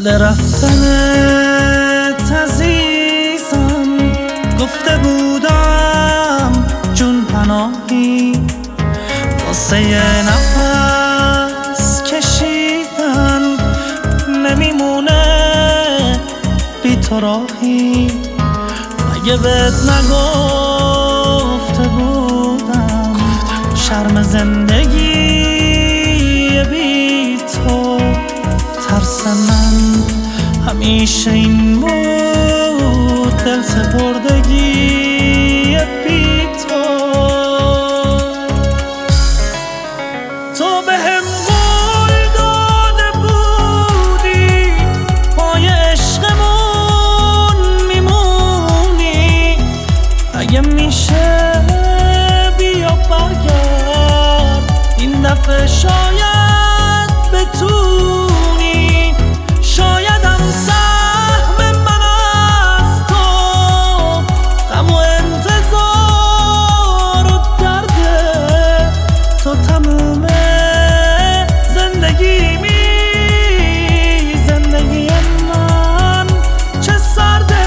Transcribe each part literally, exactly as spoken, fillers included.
یاد رفتن عزیزم گفته بودم جون پناهی واسه یه نفس کشیدن نمیمونه بی تو راهی مگه بهت نگفته بودم شرم زندگی بی تو ترس من همیشه این بود دل سپردگی بی تو تو بهم قول داده بودی پای عشقمون میمونی اگه میشه بیا برگرد این دفعه شاید بتونی شایدم سهم من از تو غم و انتظار و درد تو تموم زندگی می زندگی من چه سرده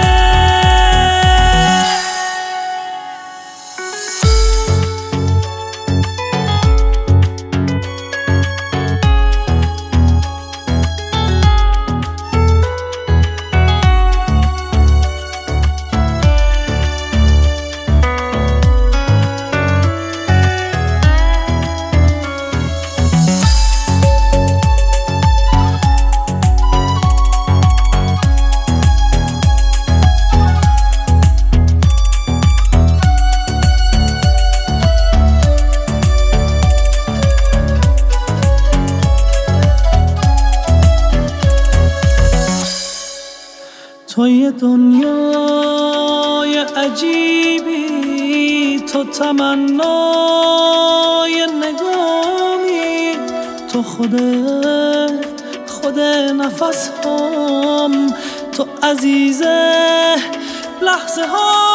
تو یه دنیای عجیبی تو تمنای نگامی تو خود خود نفس هم تو عزیز لحظه ها